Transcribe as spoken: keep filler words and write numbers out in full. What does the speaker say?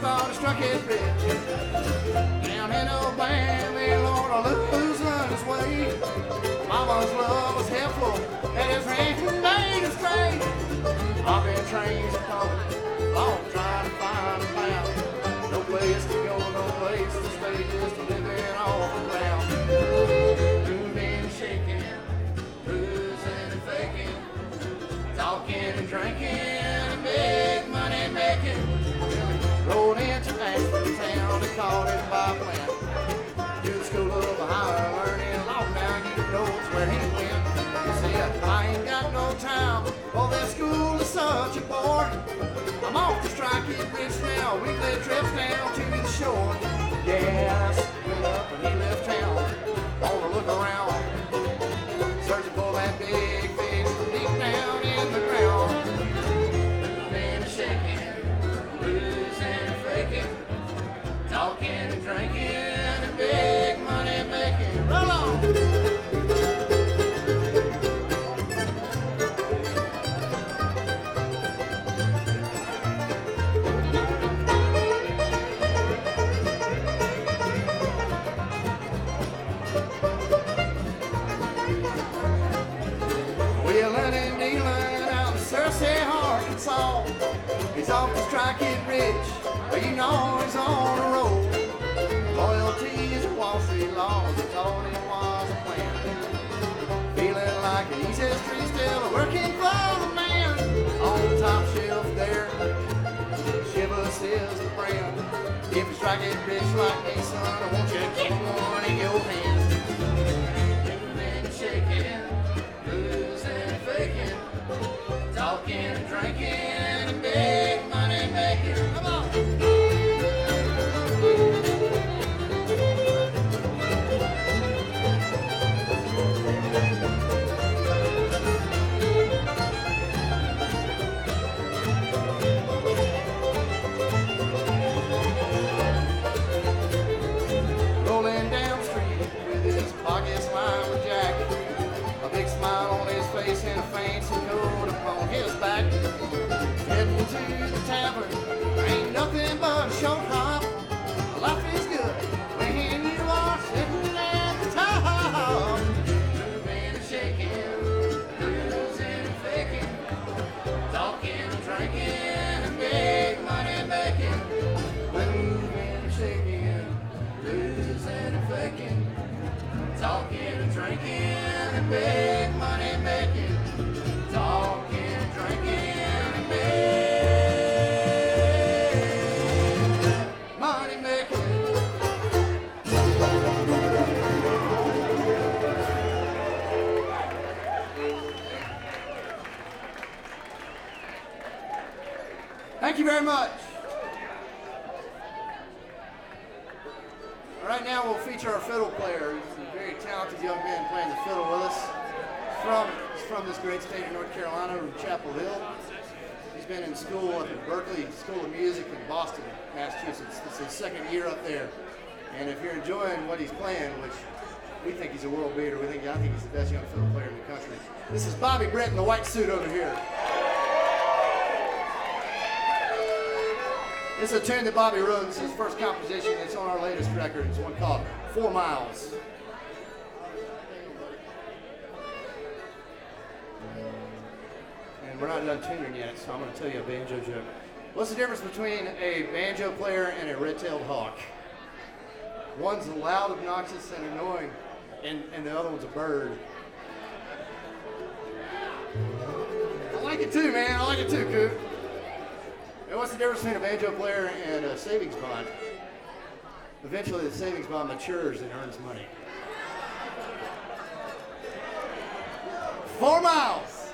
thought I struck it rich. Down in Alabama, Lord, I look who's on his way. Mama's love was helpful, and his ring made us straight. I've been trains are coming, long trying to find a pound. No place to go, no place to stay, just living all around. Moving, shaking, cruising and faking, talking and drinking, and big money making. Rolled into Ashford town and called it by plan. To the school of higher learning, long now you know it's where he went. You see, I ain't got no time, oh that school is such a bore. I'm off to strike it rich now, weekly trips down to the shore. Yeah, I split up and he left town, on to look around, searching for that big fish deep down in the ground. Moving and shaking, losing and faking, talking and drinking, and big money making. Roll on! He's off to strike it rich, but you know he's on a roll. Loyalty is Wall Street laws, he told him was a plan. Feeling like an easy street still working for the man. On the top shelf there, Chivas is the brand. If you strike it rich like me, son, I want you to get one in your hand. Moving and shaking, losing and faking, talking and drinking, big money making. Come on. Rolling down the street with his pockets lined with Jack, a big smile on his face and a fancy coat upon his back. Heading to the tavern, ain't nothing but a short hop. Life is good when you are sitting at the top. Moving and shaking, losing and faking, talking and drinking, and big money making. Moving and shaking, losing and faking, talking and drinking, and big money making. Talking and drinking. Thank you very much. Right now we'll feature our fiddle player. He's a very talented young man playing the fiddle with us. He's from, he's from this great state of North Carolina, from Chapel Hill. He's been in school at the Berkeley School of Music in Boston, Massachusetts. It's his second year up there. And if you're enjoying what he's playing, which we think he's a world beater, we think I think he's the best young fiddle player in the country. This is Bobby Brett in the white suit over here. This is a tune that Bobby wrote. It's his first composition. It's on our latest record. It's one called Four Miles. And we're not done tuning yet, so I'm going to tell you a banjo joke. What's the difference between a banjo player and a red-tailed hawk? One's loud, obnoxious, and annoying, and, and the other one's a bird. I like it too, man. I like it too, Coop. And what's the difference between a banjo player and a savings bond? Eventually, the savings bond matures and earns money. Four miles.